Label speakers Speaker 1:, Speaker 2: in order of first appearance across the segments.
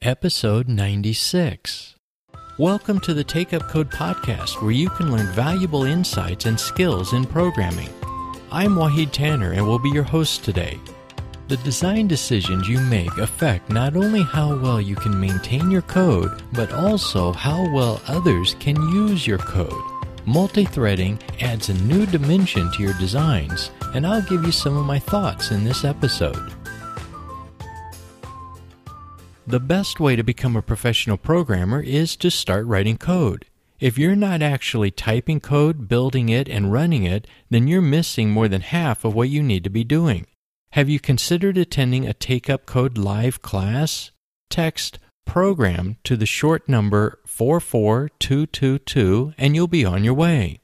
Speaker 1: Episode 96. Welcome to the Take Up Code podcast, where you can learn valuable insights and skills in programming. I'm Wahid Tanner and will be your host today. The design decisions you make affect not only how well you can maintain your code, but also how well others can use your code. Multi-threading adds a new dimension to your designs, and I'll give you some of my thoughts in this episode. The best way to become a professional programmer is to start writing code. If you're not actually typing code, building it, and running it, then you're missing more than half of what you need to be doing. Have you considered attending a Take Up Code live class? Text program to the short number 44222 and you'll be on your way.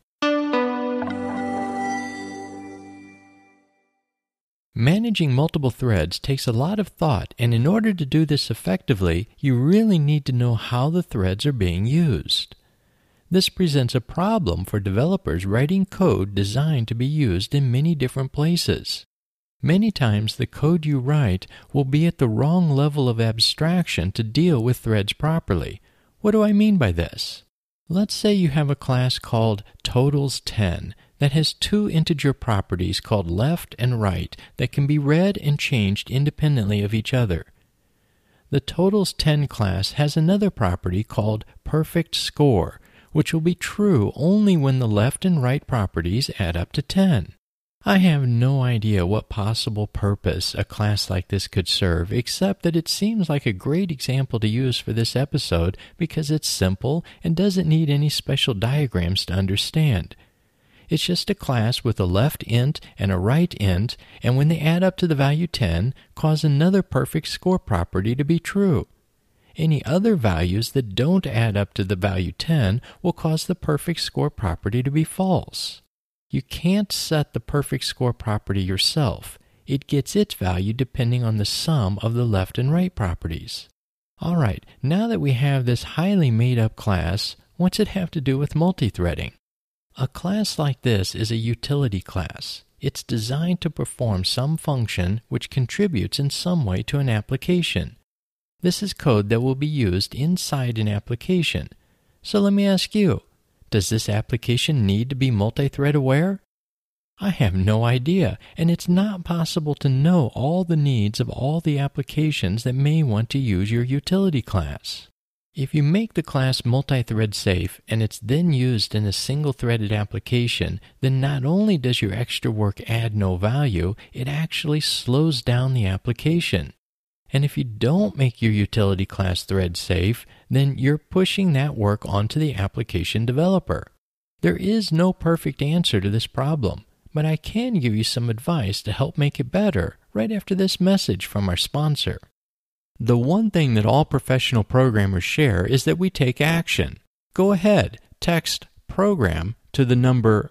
Speaker 1: Managing multiple threads takes a lot of thought, and in order to do this effectively, you really need to know how the threads are being used. This presents a problem for developers writing code designed to be used in many different places. Many times the code you write will be at the wrong level of abstraction to deal with threads properly. What do I mean by this? Let's say you have a class called totals10 that has two integer properties called left and right that can be read and changed independently of each other. The totals10 class has another property called perfect score, which will be true only when the left and right properties add up to 10. I have no idea what possible purpose a class like this could serve, except that it seems like a great example to use for this episode because it's simple and doesn't need any special diagrams to understand. It's just a class with a left int and a right int, and when they add up to the value 10, cause another perfect score property to be true. Any other values that don't add up to the value 10 will cause the perfect score property to be false. You can't set the perfect score property yourself. It gets its value depending on the sum of the left and right properties. All right, now that we have this highly made-up class, what's it have to do with multi-threading? A class like this is a utility class. It's designed to perform some function which contributes in some way to an application. This is code that will be used inside an application. So let me ask you, does this application need to be multi-thread aware? I have no idea, and it's not possible to know all the needs of all the applications that may want to use your utility class. If you make the class multi-thread safe and it's then used in a single-threaded application, then not only does your extra work add no value, it actually slows down the application. And if you don't make your utility class thread safe, then you're pushing that work onto the application developer. There is no perfect answer to this problem, but I can give you some advice to help make it better right after this message from our sponsor. The one thing that all professional programmers share is that we take action. Go ahead, text program to the number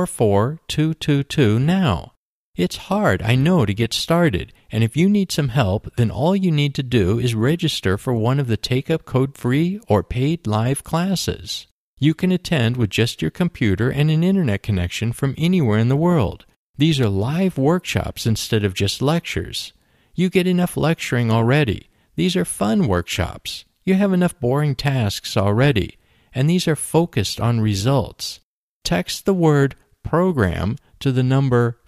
Speaker 1: 44222 now. It's hard, I know, to get started, and if you need some help, then all you need to do is register for one of the Take Up Code free or paid live classes. You can attend with just your computer and an internet connection from anywhere in the world. These are live workshops instead of just lectures. You get enough lecturing already. These are fun workshops. You have enough boring tasks already, and these are focused on results. Text the word program to the number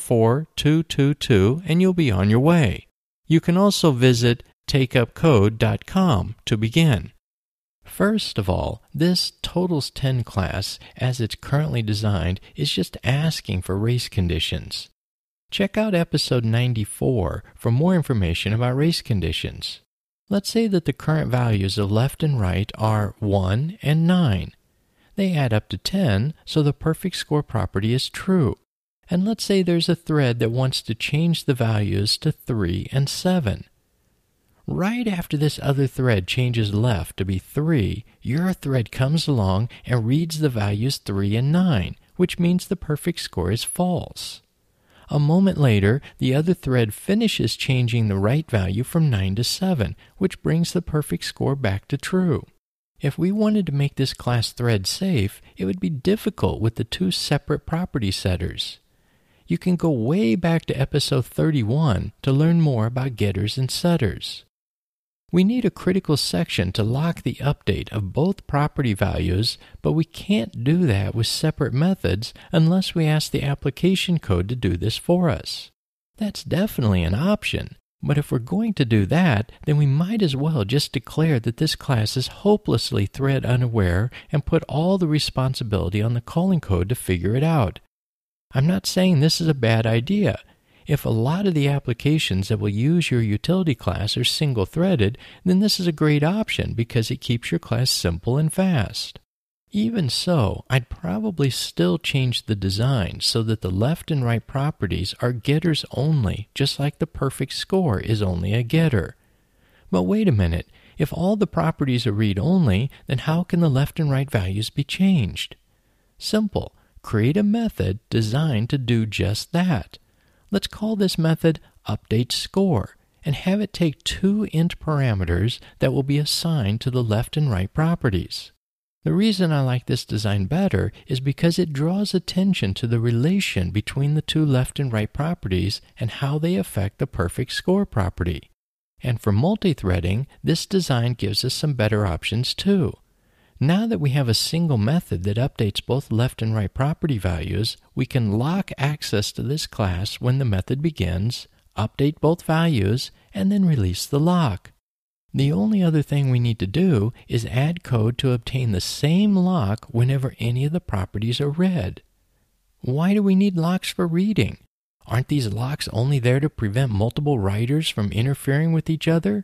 Speaker 1: 44222 and you'll be on your way. You can also visit takeupcode.com to begin. First of all, this totals10 class, as it's currently designed, is just asking for race conditions. Check out episode 94 for more information about race conditions. Let's say that the current values of left and right are 1 and 9. They add up to 10, so the perfect score property is true. And let's say there's a thread that wants to change the values to 3 and 7. Right after this other thread changes left to be 3, your thread comes along and reads the values 3 and 9, which means the perfect score is false. A moment later, the other thread finishes changing the right value from 9 to 7, which brings the perfect score back to true. If we wanted to make this class thread safe, it would be difficult with the two separate property setters. You can go way back to episode 31 to learn more about getters and setters. We need a critical section to lock the update of both property values, but we can't do that with separate methods unless we ask the application code to do this for us. That's definitely an option, but if we're going to do that, then we might as well just declare that this class is hopelessly thread unaware and put all the responsibility on the calling code to figure it out. I'm not saying this is a bad idea. If a lot of the applications that will use your utility class are single-threaded, then this is a great option because it keeps your class simple and fast. Even so, I'd probably still change the design so that the left and right properties are getters only, just like the perfect score is only a getter. But wait a minute, if all the properties are read-only, then how can the left and right values be changed? Simple. Create a method designed to do just that. Let's call this method updateScore and have it take 2 int parameters that will be assigned to the left and right properties. The reason I like this design better is because it draws attention to the relation between the 2 left and right properties and how they affect the perfect score property. And for multi-threading, this design gives us some better options too. Now that we have a single method that updates both left and right property values, we can lock access to this class when the method begins, update both values, and then release the lock. The only other thing we need to do is add code to obtain the same lock whenever any of the properties are read. Why do we need locks for reading? Aren't these locks only there to prevent multiple writers from interfering with each other?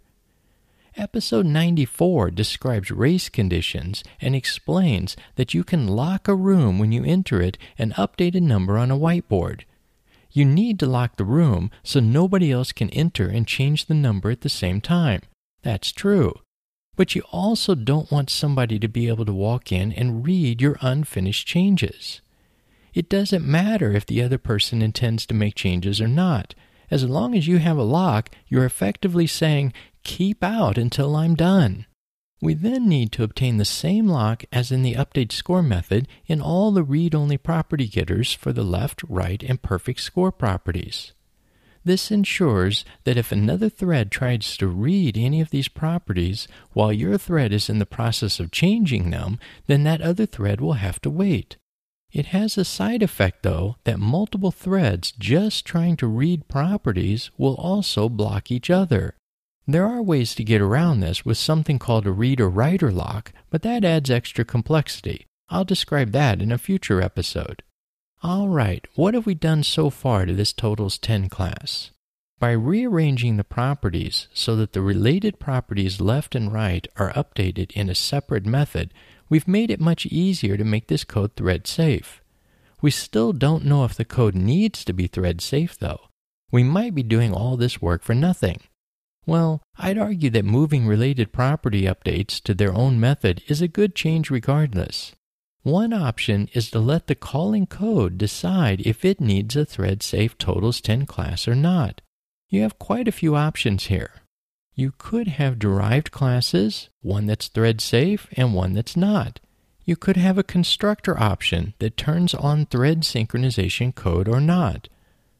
Speaker 1: Episode 94 describes race conditions and explains that you can lock a room when you enter it and update a number on a whiteboard. You need to lock the room so nobody else can enter and change the number at the same time. That's true. But you also don't want somebody to be able to walk in and read your unfinished changes. It doesn't matter if the other person intends to make changes or not. As long as you have a lock, you're effectively saying, "Keep out until I'm done." We then need to obtain the same lock as in the updateScore method in all the read-only property getters for the left, right, and perfect score properties. This ensures that if another thread tries to read any of these properties while your thread is in the process of changing them, then that other thread will have to wait. It has a side effect, though, that multiple threads just trying to read properties will also block each other. There are ways to get around this with something called a reader-writer lock, but that adds extra complexity. I'll describe that in a future episode. All right, what have we done so far to this Totals 10 class? By rearranging the properties so that the related properties left and right are updated in a separate method, we've made it much easier to make this code thread safe. We still don't know if the code needs to be thread safe, though. We might be doing all this work for nothing. Well, I'd argue that moving related property updates to their own method is a good change regardless. One option is to let the calling code decide if it needs a thread-safe Totals 10 class or not. You have quite a few options here. You could have derived classes, one that's thread-safe and one that's not. You could have a constructor option that turns on thread synchronization code or not.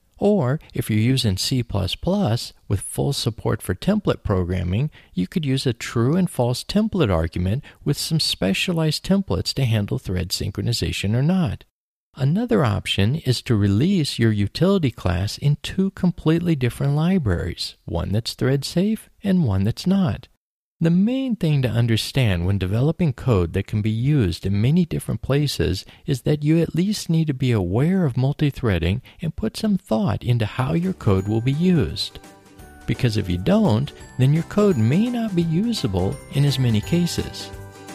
Speaker 1: Or, if you're using C++ with full support for template programming, you could use a true and false template argument with some specialized templates to handle thread synchronization or not. Another option is to release your utility class in 2 completely different libraries, one that's thread safe and one that's not. The main thing to understand when developing code that can be used in many different places is that you at least need to be aware of multi-threading and put some thought into how your code will be used. Because if you don't, then your code may not be usable in as many cases.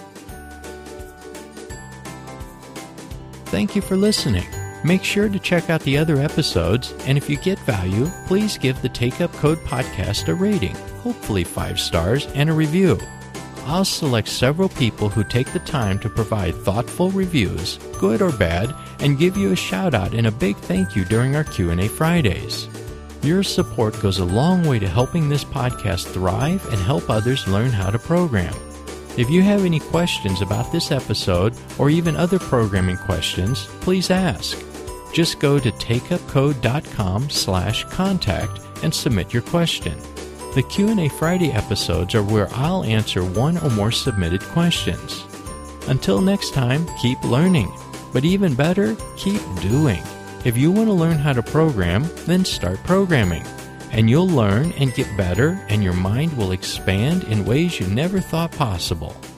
Speaker 1: Thank you for listening. Make sure to check out the other episodes, and if you get value, please give the Take Up Code podcast a rating, hopefully 5 stars, and a review. I'll select several people who take the time to provide thoughtful reviews, good or bad, and give you a shout-out and a big thank you during our Q&A Fridays. Your support goes a long way to helping this podcast thrive and help others learn how to program. If you have any questions about this episode or even other programming questions, please ask. Just go to takeupcode.com/contact and submit your question. The Q&A Friday episodes are where I'll answer one or more submitted questions. Until next time, keep learning. But even better, keep doing. If you want to learn how to program, then start programming. And you'll learn and get better, and your mind will expand in ways you never thought possible.